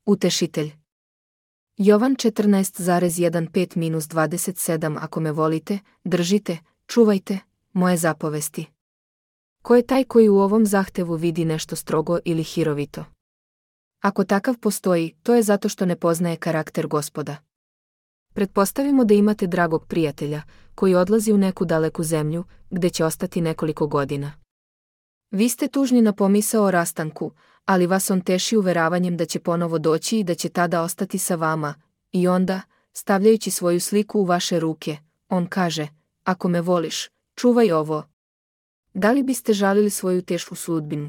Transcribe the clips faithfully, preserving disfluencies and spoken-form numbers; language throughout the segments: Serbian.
Utešitelj. Jovan četrnaest pet dvadeset sedam Ako me volite, držite, čuvajte moje zapovesti. Ko je taj koji u ovom zahtevu vidi nešto strogo ili hirovito? Ako takav postoji, to je zato što ne poznaje karakter Gospoda. Pretpostavimo da imate dragog prijatelja, koji odlazi u neku daleku zemlju, gde će ostati nekoliko godina. Vi ste tužni na pomisao o rastanku, ali vas on teši uveravanjem da će ponovo doći i da će tada ostati sa vama, i onda, stavljajući svoju sliku u vaše ruke, on kaže, ako me voliš, čuvaj ovo. Da li biste žalili svoju tešku sudbinu?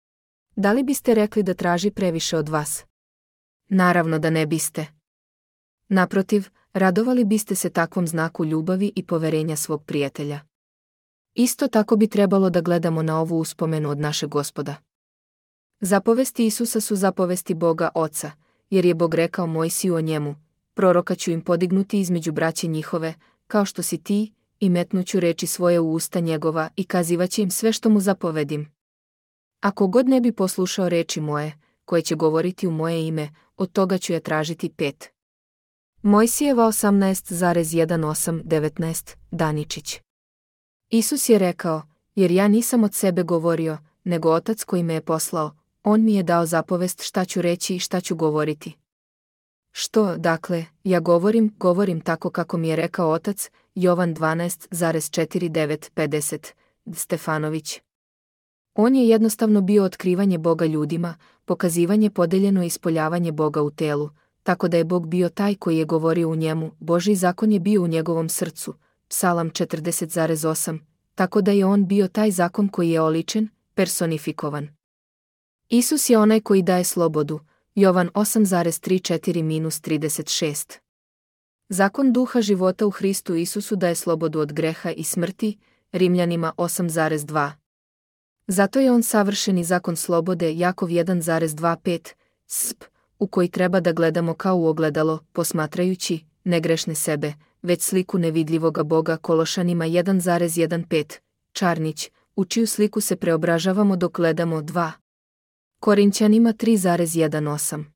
Da li biste rekli da traži previše od vas? Naravno da ne biste. Naprotiv, radovali biste se takvom znaku ljubavi i poverenja svog prijatelja. Isto tako bi trebalo da gledamo na ovu uspomenu od našeg Gospoda. Zapovesti Isusa su zapovesti Boga Oca, jer je Bog rekao Mojsiju o njemu, proroka ću im podignuti između braće njihove, kao što si ti, i metnuću reči svoje u usta njegova i kazivaće im sve što mu zapovedim. Ako god ne bi poslušao reči moje, koje će govoriti u moje ime, od toga ću ja tražiti pet. Mojsijeva osamnaest osam devetnaest Daničić. Isus je rekao, jer ja nisam od sebe govorio, nego Otac koji me je poslao, on mi je dao zapovest šta ću reći i šta ću govoriti. Što, dakle, ja govorim, govorim tako kako mi je rekao Otac, Jovan dvanaest četrdeset devet pedeset, Stefanović. On je jednostavno bio otkrivanje Boga ljudima, pokazivanje podeljeno i ispoljavanje Boga u telu, tako da je Bog bio taj koji je govorio u njemu, Božji zakon je bio u njegovom srcu, Psalam četrdeset osam, tako da je on bio taj zakon koji je oličen, personifikovan. Isus je onaj koji daje slobodu, Jovan osam trideset četiri trideset šest. Zakon duha života u Hristu Isusu daje slobodu od greha i smrti, Rimljanima osam dva. Zato je on savršeni zakon slobode, Jakov jedan dvadestet pet, sp, u koji treba da gledamo kao u ogledalo, posmatrajući, ne grešne sebe, već sliku nevidljivoga Boga, Kološanima jedan pet, Čarnić, u čiju sliku se preobražavamo dok gledamo dva. Korinćanima tri osam.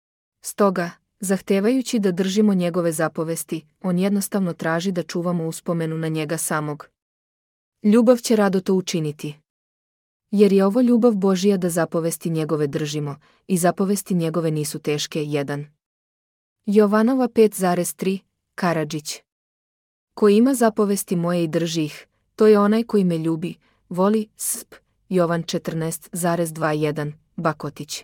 Stoga, zahtevajući da držimo njegove zapovesti, on jednostavno traži da čuvamo uspomenu na njega samog. Ljubav će rado to učiniti. Jer je ovo ljubav Božija da zapovesti njegove držimo, i zapovesti njegove nisu teške. jedan. Jovanova pet tri, Karadžić. Ko ima zapovesti moje i drži ih, to je onaj koji me ljubi, voli, sp. Jovan četrnaest dvadeset jedan, Bakotić.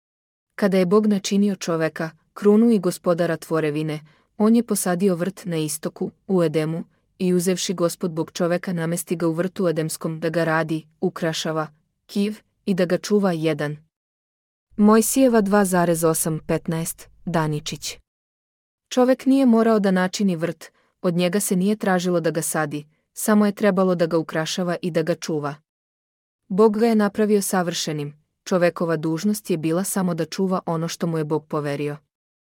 Kada je Bog načinio čoveka, krunu i gospodara tvorevine, on je posadio vrt na istoku, u Edemu, i uzevši Gospod Bog čoveka namesti ga u vrtu Edemskom da ga radi, ukrašava, kiv, i da ga čuva. jedan. Mojsijeva dva osam petnaest, Daničić. Čovek nije morao da načini vrt, od njega se nije tražilo da ga sadi, samo je trebalo da ga ukrašava i da ga čuva. Bog ga je napravio savršenim, čovekova dužnost je bila samo da čuva ono što mu je Bog poverio.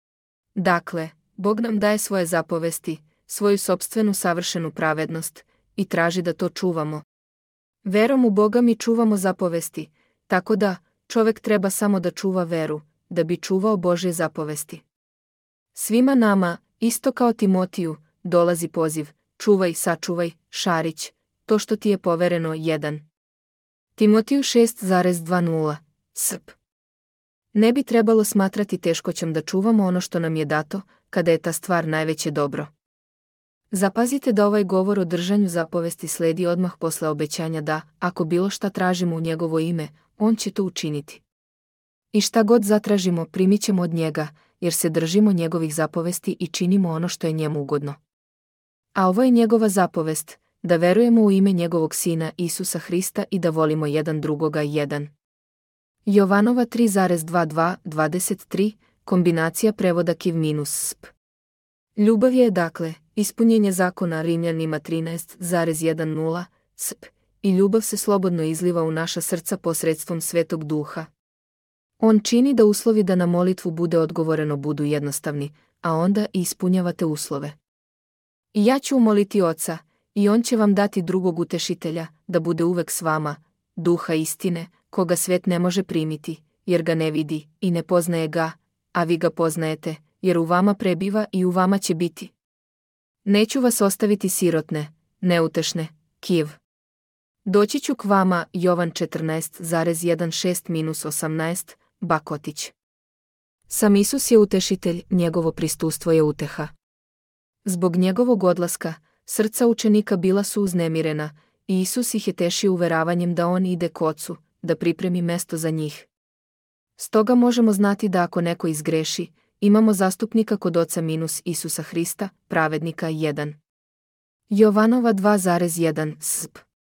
Dakle, Bog nam daje svoje zapovesti, svoju sopstvenu savršenu pravednost, i traži da to čuvamo. Verom u Boga mi čuvamo zapovesti, tako da, čovek treba samo da čuva veru, da bi čuvao Božje zapovesti. Svima nama, isto kao Timotiju, dolazi poziv, čuvaj, sačuvaj, Šarić, to što ti je povereno. jedan. Timotiju šest dvadeset, sp. Ne bi trebalo smatrati teškoćom da čuvamo ono što nam je dato, kada je ta stvar najveće dobro. Zapazite da ovaj govor o držanju zapovesti sledi odmah posle obećanja da, ako bilo šta tražimo u njegovo ime, on će to učiniti. I šta god zatražimo, primit ćemo od njega, jer se držimo njegovih zapovesti i činimo ono što je njemu ugodno. A ovo je njegova zapovest, da verujemo u ime njegovog Sina Isusa Hrista i da volimo jedan drugoga. jedan. Jovanova tri dvadesset dva dvadeset tri, kombinacija prevoda kiv minus sp. Ljubav je, dakle, ispunjenje zakona, Rimljanima trinaest dvadeset, sp. I ljubav se slobodno izliva u naša srca posredstvom Svetog Duha. On čini da uslovi da na molitvu bude odgovoreno budu jednostavni, a onda i ispunjavate uslove. I ja ću umoliti Oca, i on će vam dati drugog utešitelja, da bude uvek s vama, Duha istine, koga svet ne može primiti, jer ga ne vidi i ne poznaje ga, a vi ga poznajete, jer u vama prebiva i u vama će biti. Neću vas ostaviti sirotne, neutešne, Kijev. Doći ću k vama, Jovan četrnaest šesnaest osamnaest, Bakotić. Sam Isus je utešitelj, njegovo prisustvo je uteha. Zbog njegovog odlaska, srca učenika bila su uznemirena, i Isus ih je tešio uveravanjem da on ide k Ocu, da pripremi mesto za njih. Stoga možemo znati da ako neko izgreši, imamo zastupnika kod Oca minus Isusa Hrista, pravednika jedan. Jovanova dva jedan sp.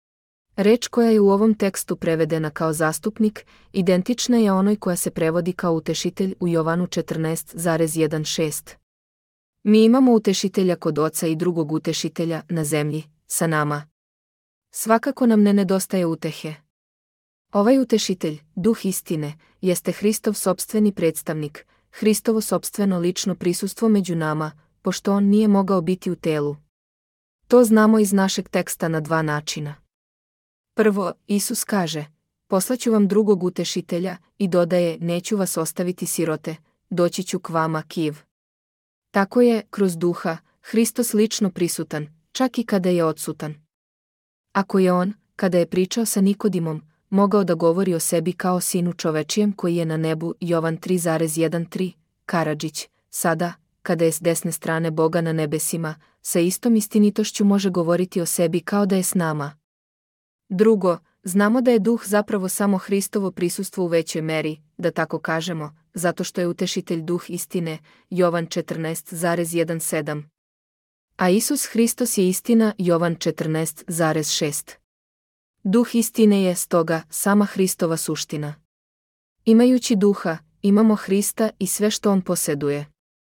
Reč koja je u ovom tekstu prevedena kao zastupnik, identična je onoj koja se prevodi kao utešitelj u Jovanu četrnaest šesnaest. Mi imamo utešitelja kod Oca i drugog utešitelja na zemlji, sa nama. Svakako nam ne nedostaje utehe. Ovaj utešitelj, duh istine, jeste Hristov sopstveni predstavnik, Hristovo sopstveno lično prisustvo među nama, pošto on nije mogao biti u telu. To znamo iz našeg teksta na dva načina. Prvo, Isus kaže, poslaću vam drugog utešitelja, i dodaje, neću vas ostaviti sirote, doći ću k vama, Kijev. Tako je, kroz duha, Hristos lično prisutan, čak i kada je odsutan. Ako je on, kada je pričao sa Nikodimom, mogao da govori o sebi kao sinu čovečijem koji je na nebu, Jovan tri jedan tri, Karadžić, sada, kada je s desne strane Boga na nebesima, sa istom istinitošću može govoriti o sebi kao da je s nama. Drugo, znamo da je duh zapravo samo Hristovo prisustvo u većoj meri, da tako kažemo, zato što je utešitelj duh istine, Jovan četrnaest sedam. A Isus Hristos je istina, Jovan četrnaest šest. Duh istine je, stoga, sama Hristova suština. Imajući duha, imamo Hrista i sve što on posjeduje.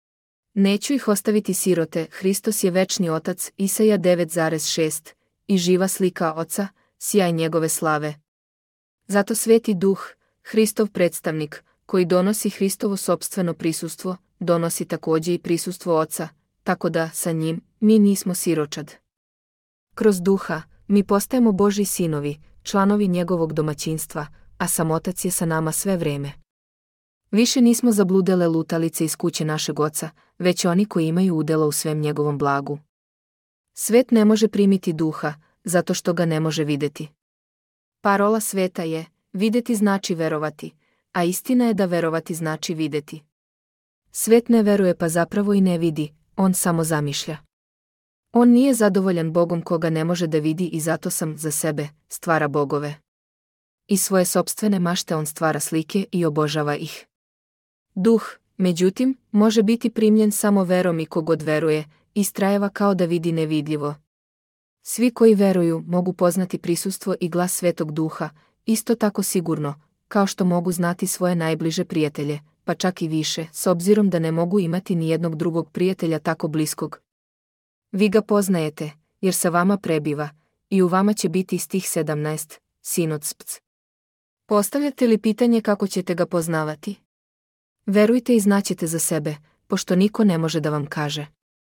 Neću ih ostaviti sirote, Hristos je večni otac, Isaja devet šest, i živa slika Oca, sjaj njegove slave. Zato sveti duh, Hristov predstavnik, koji donosi Hristovo sopstveno prisustvo, donosi također i prisustvo Oca, tako da, sa njim, mi nismo siročad. Kroz duha, mi postajemo Božji sinovi, članovi njegovog domaćinstva, a sam Otac je sa nama sve vreme. Više nismo zabludele lutalice iz kuće našeg Oca, već oni koji imaju udjela u svem njegovom blagu. Svet ne može primiti duha, zato što ga ne može vidjeti. Parola sveta je, vidjeti znači verovati, a istina je da verovati znači vidjeti. Svet ne veruje pa zapravo i ne vidi, on samo zamišlja. On nije zadovoljan Bogom koga ne može da vidi i zato sam za sebe stvara bogove. I svoje sopstvene mašte on stvara slike i obožava ih. Duh, međutim, može biti primljen samo verom i kogod veruje, istrajeva kao da vidi nevidljivo. Svi koji veruju mogu poznati prisustvo i glas Svetog Duha, isto tako sigurno, kao što mogu znati svoje najbliže prijatelje, pa čak i više, s obzirom da ne mogu imati ni jednog drugog prijatelja tako bliskog. Vi ga poznajete, jer sa vama prebiva, i u vama će biti stih sedamnaest, Sinodspc. Postavljate li pitanje kako ćete ga poznavati? Verujte i znaćete za sebe, pošto niko ne može da vam kaže.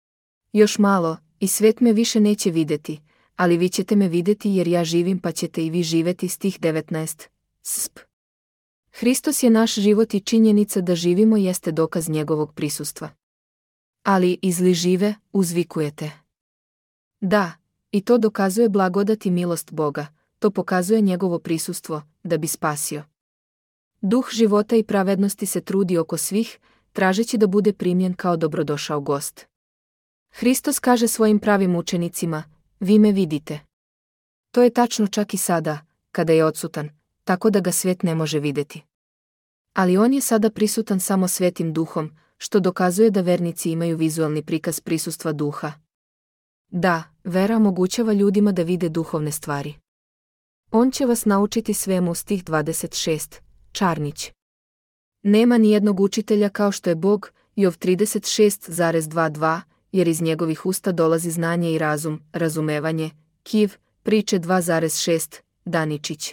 Još malo, i svet me više neće vidjeti, ali vi ćete me vidjeti jer ja živim pa ćete i vi živjeti, stih devetnaest, sp. Hristos je naš život i činjenica da živimo jeste dokaz njegovog prisustva. Ali izli žive, uzvikujete. Da, i to dokazuje blagodat i milost Boga, to pokazuje njegovo prisustvo, da bi spasio. Duh života i pravednosti se trudi oko svih, tražeći da bude primljen kao dobrodošao gost. Hristos kaže svojim pravim učenicima, vi me vidite. To je tačno čak i sada, kada je odsutan, tako da ga svet ne može vidjeti. Ali on je sada prisutan samo Svetim Duhom, što dokazuje da vernici imaju vizualni prikaz prisustva duha. Da, vera omogućava ljudima da vide duhovne stvari. On će vas naučiti svemu, stih dvadeset šest, Čarnić. Nema ni jednog učitelja kao što je Bog, Jov trideset šest dvadesет dva, jer iz njegovih usta dolazi znanje i razum, razumevanje, Kiv, priče dva šest, Daničić.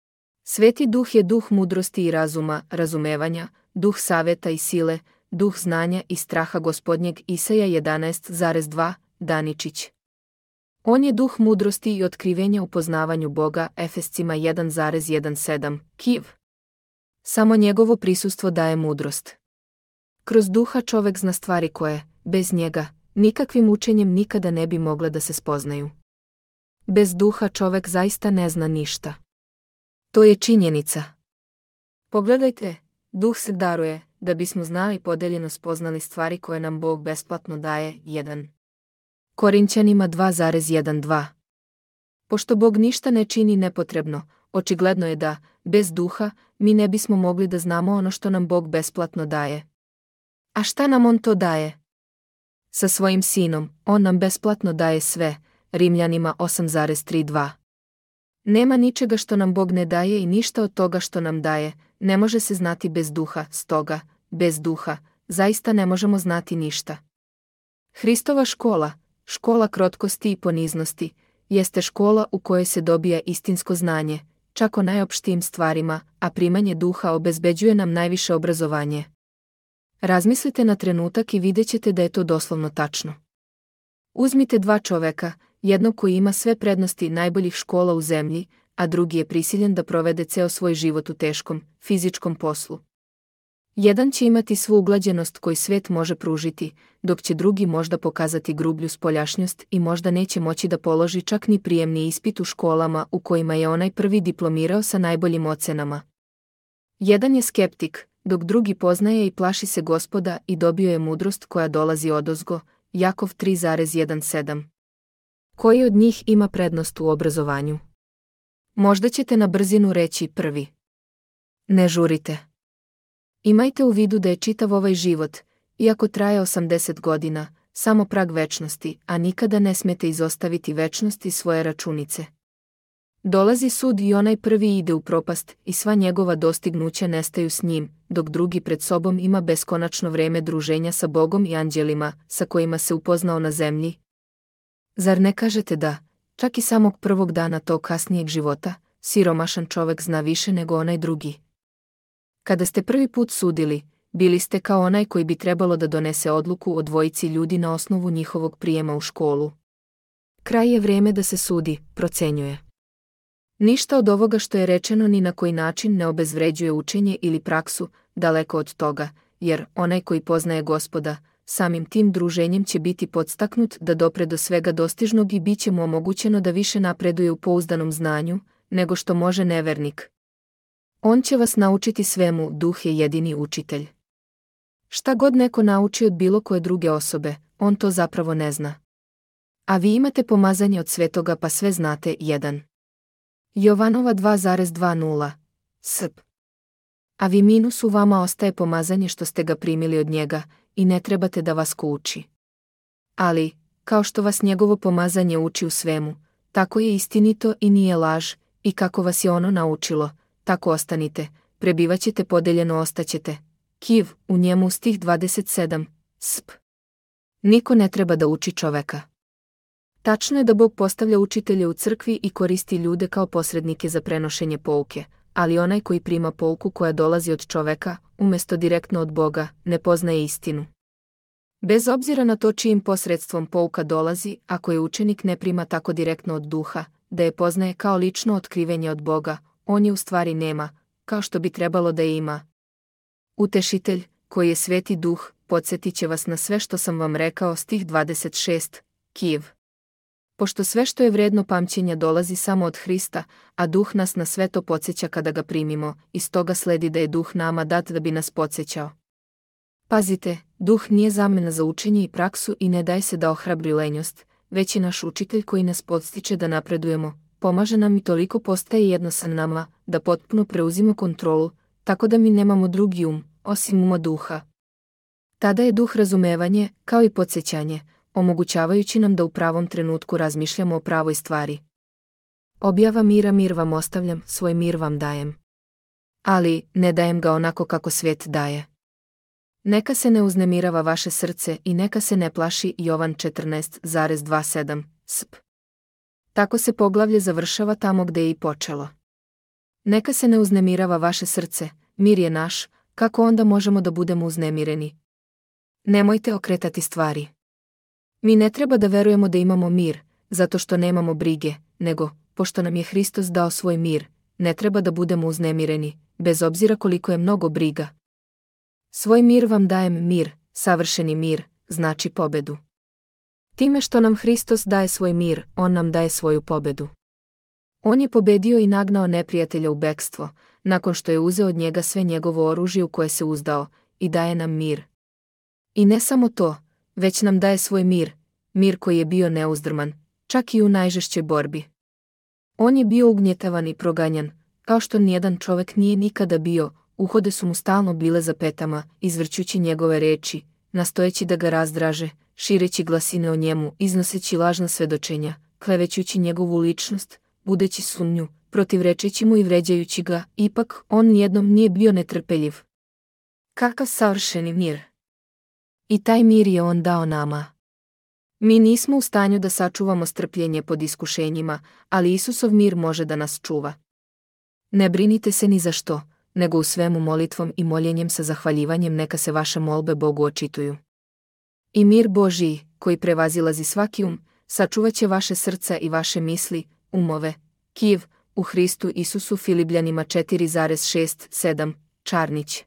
Sveti Duh je duh mudrosti i razuma, razumevanja, duh saveta i sile, duh znanja i straha Gospodnjeg, Isaja jedanaest dva, Daničić. On je duh mudrosti i otkrivenja u poznavanju Boga, Efescima jedan sedam, Kiv. Samo njegovo prisustvo daje mudrost. Kroz duha čovek zna stvari koje, bez njega, nikakvim učenjem nikada ne bi mogle da se spoznaju. Bez duha čovek zaista ne zna ništa. To je činjenica. Pogledajte, duh se daruje, da bismo znali podeljeno spoznali stvari koje nam Bog besplatno daje. jedan. Korinćanima dva zarez jedan. Pošto Bog ništa ne čini nepotrebno, očigledno je da, bez duha, mi ne bismo mogli da znamo ono što nam Bog besplatno daje. A šta nam On to daje? Sa svojim sinom, On nam besplatno daje sve. Rimljanima osam zarez trideset dva. Nema ničega što nam Bog ne daje i ništa od toga što nam daje, ne može se znati bez duha, stoga, bez duha, zaista ne možemo znati ništa. Hristova škola, škola krotkosti i poniznosti, jeste škola u kojoj se dobija istinsko znanje, čak o najopštijim stvarima, a primanje duha obezbeđuje nam najviše obrazovanje. Razmislite na trenutak i vidjet ćete da je to doslovno tačno. Uzmite dva čoveka, jednog koji ima sve prednosti najboljih škola u zemlji, a drugi je prisiljen da provede ceo svoj život u teškom, fizičkom poslu. Jedan će imati svu uglađenost koju svet može pružiti, dok će drugi možda pokazati grublju spoljašnjost i možda neće moći da položi čak ni prijemni ispit u školama u kojima je onaj prvi diplomirao sa najboljim ocenama. Jedan je skeptik, dok drugi poznaje i plaši se Gospoda i dobio je mudrost koja dolazi odozgo. Jakov tri zarez sedam. Koji od njih ima prednost u obrazovanju? Možda ćete na brzinu reći prvi. Ne žurite. Imajte u vidu da je čitav ovaj život, iako traje osamdeset godina, samo prag večnosti, a nikada ne smete izostaviti večnost iz svoje računice. Dolazi sud i onaj prvi ide u propast i sva njegova dostignuća nestaju s njim, dok drugi pred sobom ima beskonačno vreme druženja sa Bogom i anđelima, sa kojima se upoznao na zemlji. Zar ne kažete da, čak i samog prvog dana tog kasnijeg života, siromašan čovek zna više nego onaj drugi? Kada ste prvi put sudili, bili ste kao onaj koji bi trebalo da donese odluku o dvojici ljudi na osnovu njihovog prijema u školu. Kraj je vreme da se sudi, procenjuje. Ništa od ovoga što je rečeno ni na koji način ne obezvređuje učenje ili praksu, daleko od toga, jer onaj koji poznaje Gospoda, samim tim druženjem će biti podstaknut da dopre do svega dostižnog i bit će mu omogućeno da više napreduje u pouzdanom znanju, nego što može nevernik. On će vas naučiti svemu, duh je jedini učitelj. Šta god neko nauči od bilo koje druge osobe, on to zapravo ne zna. A vi imate pomazanje od svetoga pa sve znate. jedan. Jovanova dva zarez dvadeset. Sp. A vi minus u vama ostaje pomazanje što ste ga primili od njega i ne trebate da vas ko uči. Ali, kao što vas njegovo pomazanje uči u svemu, tako je istinito i nije laž, i kako vas je ono naučilo, tako ostanite, prebivaćete podeljeno ostaćete. Kiv, u njemu stih dvadeset sedam. Sp. Niko ne treba da uči čoveka. Tačno je da Bog postavlja učitelje u crkvi i koristi ljude kao posrednike za prenošenje pouke, ali onaj koji prima pouku koja dolazi od čoveka, umjesto direktno od Boga, ne poznaje istinu. Bez obzira na to čijim posredstvom pouka dolazi, ako je učenik ne prima tako direktno od duha, da je poznaje kao lično otkrivenje od Boga, on je u stvari nema, kao što bi trebalo da je ima. Utešitelj, koji je Sveti Duh, podsjetit će vas na sve što sam vam rekao, stih dvadeset šest. Kiv. Pošto sve što je vredno pamćenja dolazi samo od Hrista, a Duh nas na sve to podsjeća kada ga primimo, iz toga sledi da je Duh nama dat da bi nas podsjećao. Pazite, Duh nije zamena za učenje i praksu i ne daje se da ohrabri lenjost, već je naš učitelj koji nas podstiče da napredujemo, pomaže nam i toliko postaje jedno sa nama, da potpuno preuzimo kontrolu, tako da mi nemamo drugi um, osim uma Duha. Tada je Duh razumevanje, kao i podsjećanje, omogućavajući nam da u pravom trenutku razmišljamo o pravoj stvari. Objava mira mir vam ostavljam, svoj mir vam dajem. Ali, ne dajem ga onako kako svijet daje. Neka se ne uznemirava vaše srce i neka se ne plaši. Jovan četrnaest zarez dvadeset sedam. Sp. Tako se poglavlje završava tamo gde je i počelo. Neka se ne uznemirava vaše srce, mir je naš, kako onda možemo da budemo uznemireni? Nemojte okretati stvari. Mi ne treba da verujemo da imamo mir, zato što nemamo brige, nego, pošto nam je Hristos dao svoj mir, ne treba da budemo uznemireni, bez obzira koliko je mnogo briga. Svoj mir vam dajem, mir, savršeni mir, znači pobedu. Time što nam Hristos daje svoj mir, on nam daje svoju pobedu. On je pobedio i nagnao neprijatelja u bekstvo, nakon što je uzeo od njega sve njegovo oružje u koje se uzdao, i daje nam mir. I ne samo to, već nam daje svoj mir, mir koji je bio neuzdrman, čak i u najžešćoj borbi. On je bio ugnjetavan i proganjan, kao što nijedan čovjek nije nikada bio, uhode su mu stalno bile za petama, izvrćući njegove reči, nastojeći da ga razdraže, šireći glasine o njemu, iznoseći lažna svedočenja, klevećući njegovu ličnost, budeći sumnju, protivrečeći mu i vređajući ga, ipak on nijednom nije bio netrpeljiv. Kakav savršeni mir! I taj mir je on dao nama. Mi nismo u stanju da sačuvamo strpljenje pod iskušenjima, ali Isusov mir može da nas čuva. Ne brinite se ni za što, nego u svemu molitvom i moljenjem sa zahvaljivanjem neka se vaše molbe Bogu očituju. I mir Božiji, koji prevazilazi svaki um, sačuvat će vaše srca i vaše misli, umove, Kijev, u Hristu Isusu. Filipljanima četiri šest sedam, Čarnić.